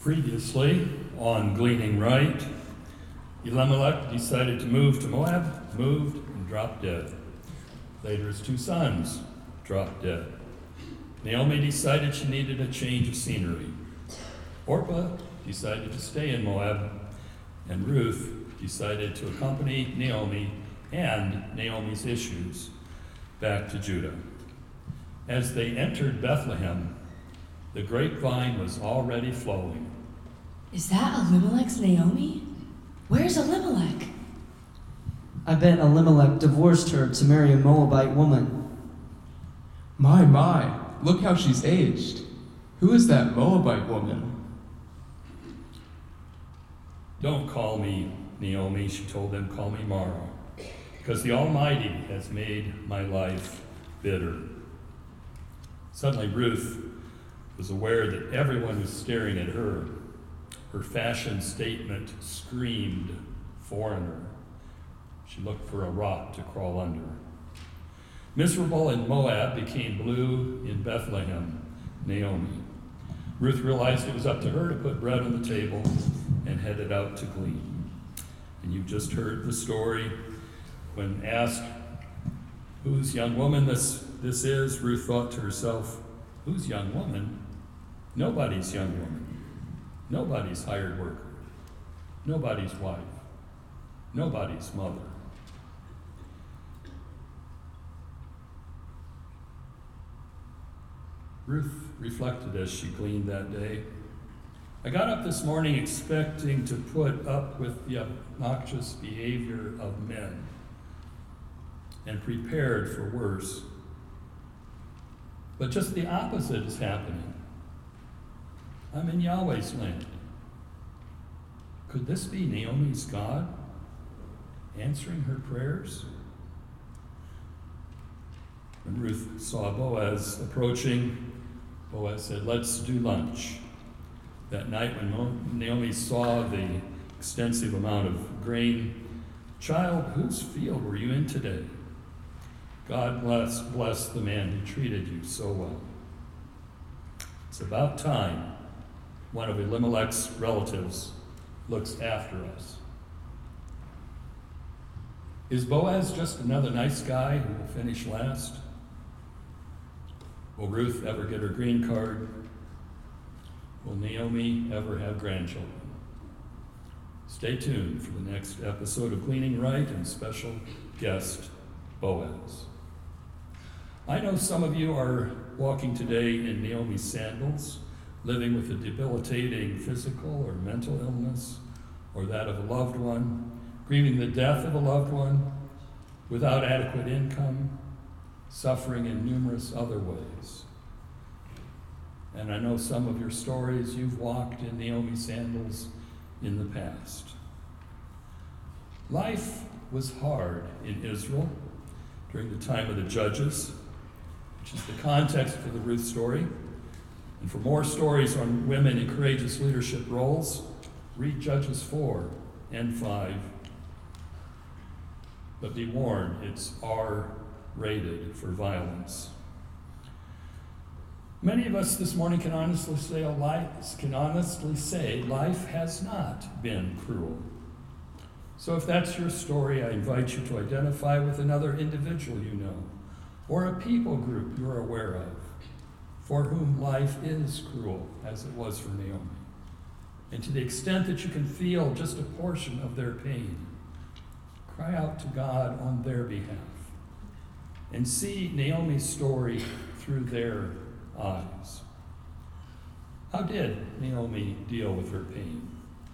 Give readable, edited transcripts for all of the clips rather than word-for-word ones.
Previously, on Gleaning Right, Elimelech decided to move to Moab, moved, and dropped dead. Later, his two sons dropped dead. Naomi decided she needed a change of scenery. Orpah decided to stay in Moab, and Ruth decided to accompany Naomi and Naomi's issues back to Judah. As they entered Bethlehem, the grapevine was already flowing. Is that Elimelech's Naomi? Where's Elimelech? I bet Elimelech divorced her to marry a Moabite woman. My, look how she's aged. Who is that Moabite woman? Don't call me Naomi, she told them, call me Mara, because the Almighty has made my life bitter. Suddenly Ruth was aware that everyone was staring at her. Her fashion statement screamed foreigner. She looked for a rock to crawl under. Miserable in Moab became blue in Bethlehem, Naomi. Ruth realized it was up to her to put bread on the table and headed out to glean. And you've just heard the story. When asked whose young woman this is, Ruth thought to herself, whose young woman? Nobody's young woman. Nobody's hired worker. Nobody's wife. Nobody's mother. Ruth reflected as she gleaned that day. I got up this morning expecting to put up with the obnoxious behavior of men and prepared for worse. But just the opposite is happening. I'm in Yahweh's land. Could this be Naomi's God answering her prayers? When Ruth saw Boaz approaching, Boaz said, let's do lunch. That night when Naomi saw the extensive amount of grain, child, whose field were you in today? God bless the man who treated you so well. It's about time one of Elimelech's relatives looks after us. Is Boaz just another nice guy who will finish last? Will Ruth ever get her green card? Will Naomi ever have grandchildren? Stay tuned for the next episode of Gleaning Right and special guest Boaz. I know some of you are walking today in Naomi's sandals, living with a debilitating physical or mental illness, or that of a loved one, grieving the death of a loved one, without adequate income, suffering in numerous other ways. And I know some of your stories, you've walked in Naomi's sandals in the past. Life was hard in Israel during the time of the Judges, which is the context for the Ruth story. And for more stories on women in courageous leadership roles, read Judges 4 and 5. But be warned, it's R-rated for violence. Many of us this morning can honestly say life has not been cruel. So if that's your story, I invite you to identify with another individual you know, or a people group you're aware of, for whom life is cruel, as it was for Naomi. And to the extent that you can feel just a portion of their pain, cry out to God on their behalf and see Naomi's story through their eyes. How did Naomi deal with her pain?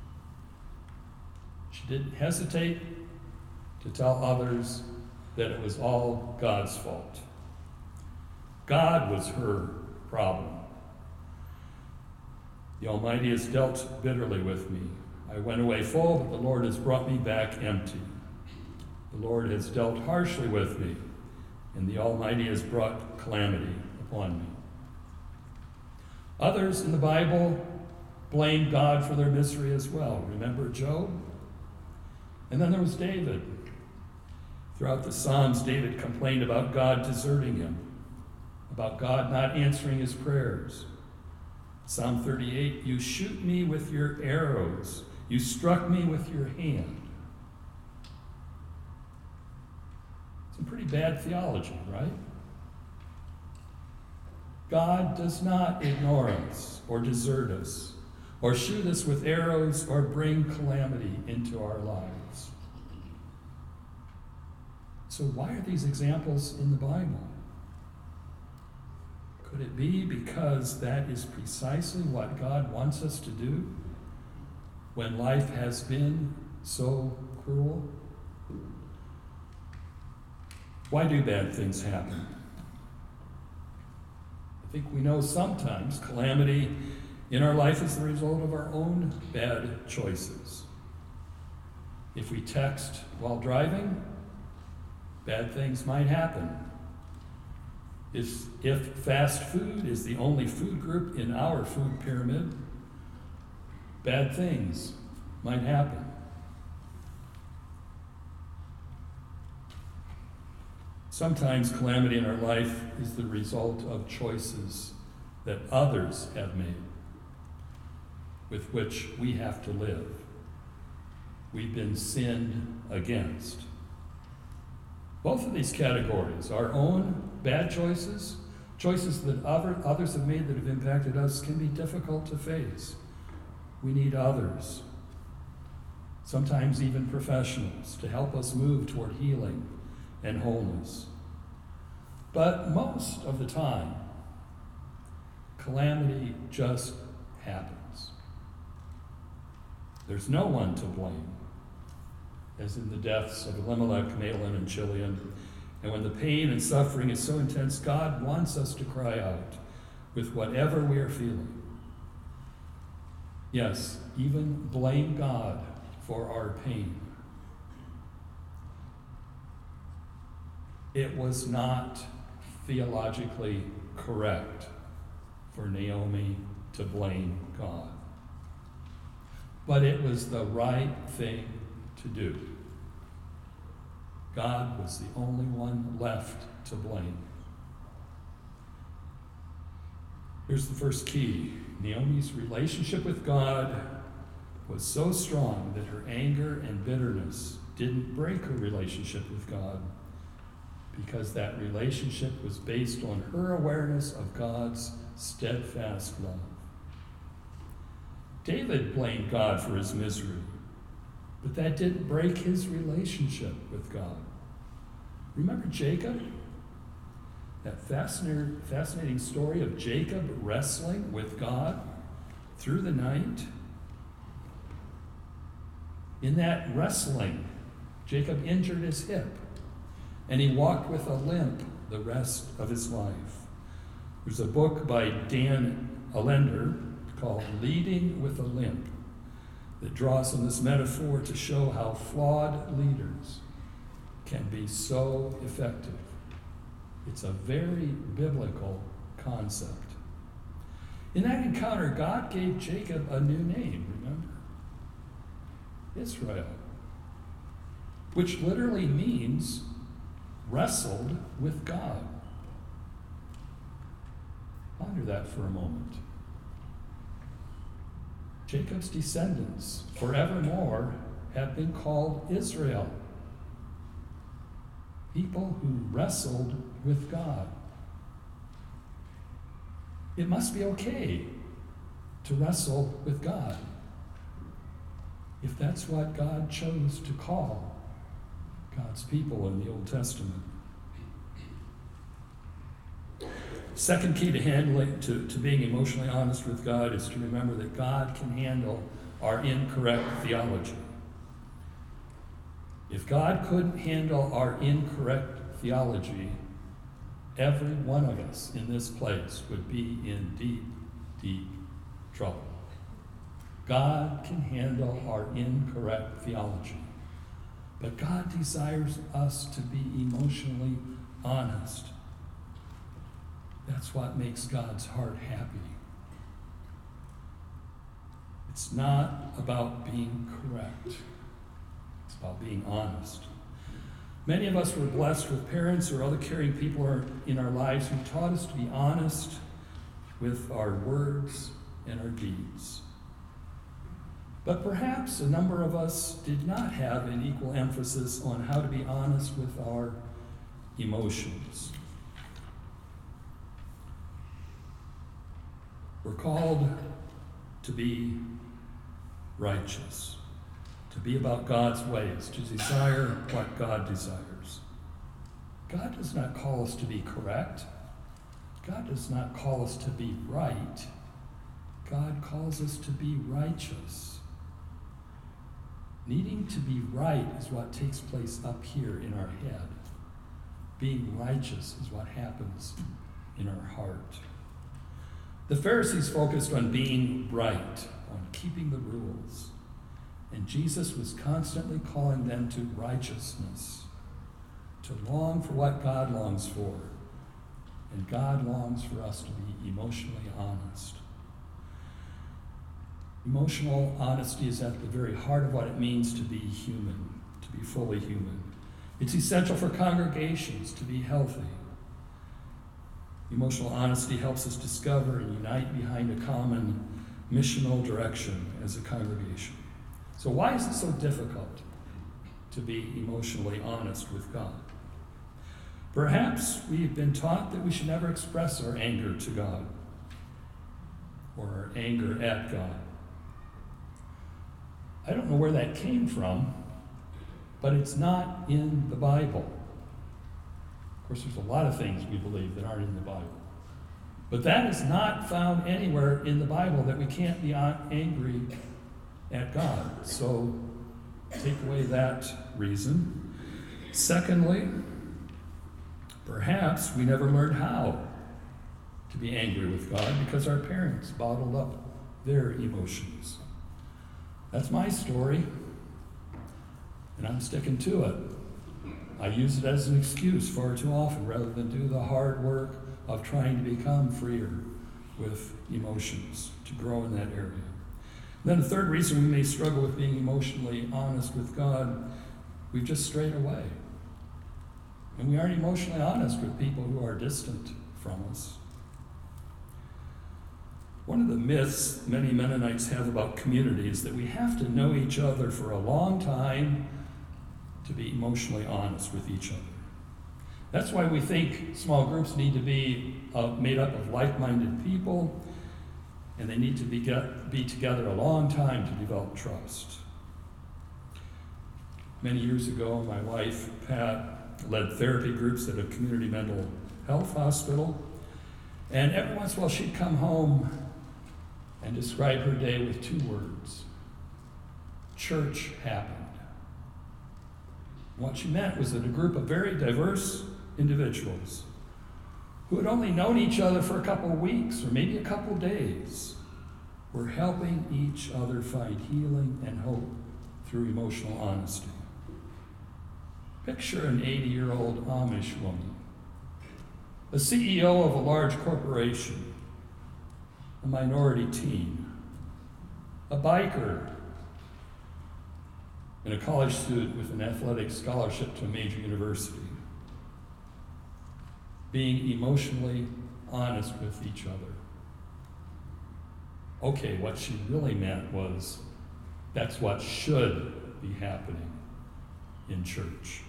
She didn't hesitate to tell others that it was all God's fault. God was her problem. The Almighty has dealt bitterly with me. I went away full, but the Lord has brought me back empty. The Lord has dealt harshly with me, and the Almighty has brought calamity upon me. Others in the Bible blamed God for their misery as well. Remember Job? And then there was David. Throughout the Psalms, David complained about God deserting him, about God not answering his prayers. Psalm 38, you shoot me with your arrows. You struck me with your hand. Some pretty bad theology, right? God does not ignore us or desert us or shoot us with arrows or bring calamity into our lives. So why are these examples in the Bible? Could it be because that is precisely what God wants us to do when life has been so cruel? Why do bad things happen? I think we know sometimes calamity in our life is the result of our own bad choices. If we text while driving, bad things might happen. If fast food is the only food group in our food pyramid, bad things might happen. Sometimes calamity in our life is the result of choices that others have made, with which we have to live. We've been sinned against. Both of these categories, our own bad choices, choices that others have made that have impacted us, can be difficult to face. We need others, sometimes even professionals, to help us move toward healing and wholeness. But most of the time, calamity just happens. There's no one to blame, as in the deaths of Elimelech, Mahlon, and Chilion. And when the pain and suffering is so intense, God wants us to cry out with whatever we are feeling. Yes, even blame God for our pain. It was not theologically correct for Naomi to blame God. But it was the right thing to do. God was the only one left to blame. Here's the first key. Naomi's relationship with God was so strong that her anger and bitterness didn't break her relationship with God, because that relationship was based on her awareness of God's steadfast love. David blamed God for his misery, but that didn't break his relationship with God. Remember Jacob? That fascinating story of Jacob wrestling with God through the night? In that wrestling, Jacob injured his hip, and he walked with a limp the rest of his life. There's a book by Dan Allender called Leading with a Limp that draws on this metaphor to show how flawed leaders can be so effective. It's a very biblical concept. In that encounter, God gave Jacob a new name, remember? Israel, which literally means wrestled with God. Ponder that for a moment. Jacob's descendants forevermore have been called Israel, people who wrestled with God. It must be okay to wrestle with God if that's what God chose to call God's people in the Old Testament. Second key to handling, to being emotionally honest with God is to remember that God can handle our incorrect theology. If God couldn't handle our incorrect theology, every one of us in this place would be in deep, deep trouble. God can handle our incorrect theology, but God desires us to be emotionally honest. That's what makes God's heart happy. It's not about being correct. It's about being honest. Many of us were blessed with parents or other caring people in our lives who taught us to be honest with our words and our deeds. But perhaps a number of us did not have an equal emphasis on how to be honest with our emotions. We're called to be righteous, to be about God's ways, to desire what God desires. God does not call us to be correct. God does not call us to be right. God calls us to be righteous. Needing to be right is what takes place up here in our head. Being righteous is what happens in our heart. The Pharisees focused on being right, on keeping the rules. And Jesus was constantly calling them to righteousness, to long for what God longs for. And God longs for us to be emotionally honest. Emotional honesty is at the very heart of what it means to be human, to be fully human. It's essential for congregations to be healthy. Emotional honesty helps us discover and unite behind a common missional direction as a congregation. So why is it so difficult to be emotionally honest with God? Perhaps we've been taught that we should never express our anger to God or our anger at God. I don't know where that came from, but it's not in the Bible. Of course, there's a lot of things we believe that aren't in the Bible. But that is not found anywhere in the Bible, that we can't be angry at God. So take away that reason. Secondly, perhaps we never learned how to be angry with God because our parents bottled up their emotions. That's my story, and I'm sticking to it. I use it as an excuse far too often rather than do the hard work of trying to become freer with emotions, to grow in that area. And then the third reason we may struggle with being emotionally honest with God, we've just strayed away. And we aren't emotionally honest with people who are distant from us. One of the myths many Mennonites have about community is that we have to know each other for a long time to be emotionally honest with each other. That's why we think small groups need to be made up of like-minded people, and they need to be together a long time to develop trust. Many years ago, my wife, Pat, led therapy groups at a community mental health hospital, and every once in a while she'd come home and describe her day with 2 words: church happened. What she meant was that a group of very diverse individuals who had only known each other for a couple of weeks or maybe a couple of days were helping each other find healing and hope through emotional honesty. Picture an 80-year-old Amish woman, a CEO of a large corporation, a minority teen, a biker, and a college student with an athletic scholarship to a major university, being emotionally honest with each other. Okay, what she really meant was that's what should be happening in church.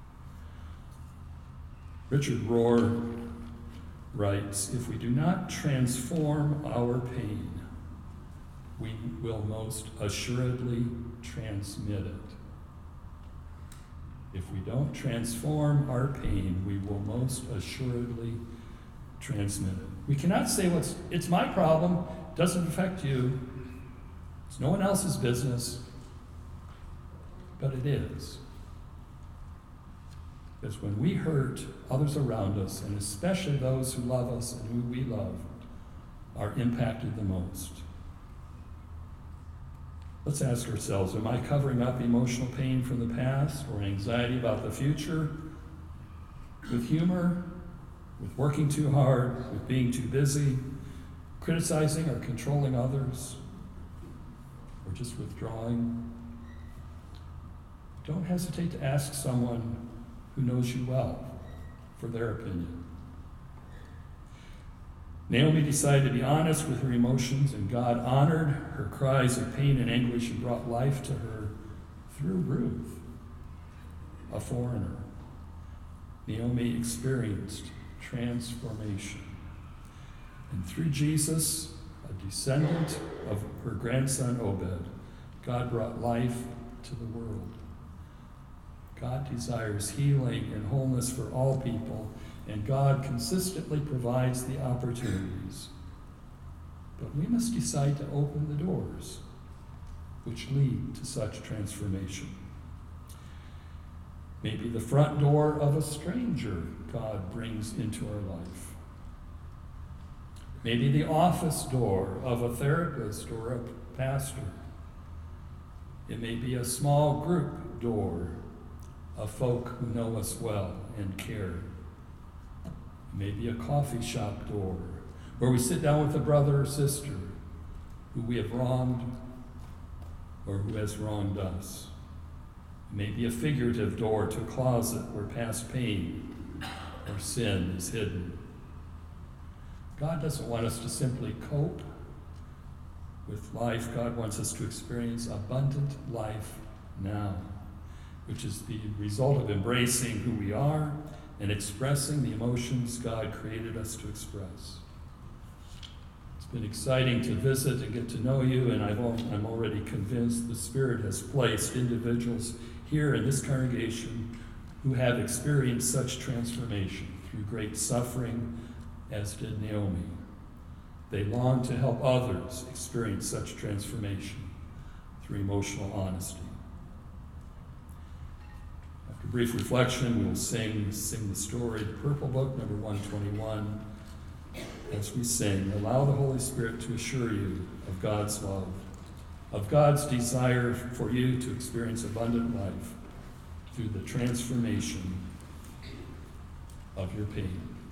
Richard Rohr writes, "If we do not transform our pain, we will most assuredly transmit it. If we don't transform our pain, we will most assuredly transmit it." We cannot say, it's my problem, it doesn't affect you, it's no one else's business, but it is. Because when we hurt others around us, and especially those who love us and who we love, are impacted the most. Let's ask ourselves, am I covering up emotional pain from the past or anxiety about the future with humor, with working too hard, with being too busy, criticizing or controlling others, or just withdrawing? Don't hesitate to ask someone who knows you well for their opinion. Naomi decided to be honest with her emotions, and God honored her cries of pain and anguish and brought life to her through Ruth, a foreigner. Naomi experienced transformation. And through Jesus, a descendant of her grandson Obed, God brought life to the world. God desires healing and wholeness for all people, and God consistently provides the opportunities. But we must decide to open the doors which lead to such transformation. Maybe the front door of a stranger God brings into our life. Maybe the office door of a therapist or a pastor. It may be a small group door of folk who know us well and care. It may be a coffee shop door where we sit down with a brother or sister who we have wronged or who has wronged us. It may be a figurative door to a closet where past pain or sin is hidden. God doesn't want us to simply cope with life. God wants us to experience abundant life now, which is the result of embracing who we are and expressing the emotions God created us to express. It's been exciting to visit and get to know you, and I'm already convinced the Spirit has placed individuals here in this congregation who have experienced such transformation through great suffering, as did Naomi. They long to help others experience such transformation through emotional honesty. After brief reflection, we will sing the story, the Purple Book, number 121. As we sing, allow the Holy Spirit to assure you of God's love, of God's desire for you to experience abundant life through the transformation of your pain.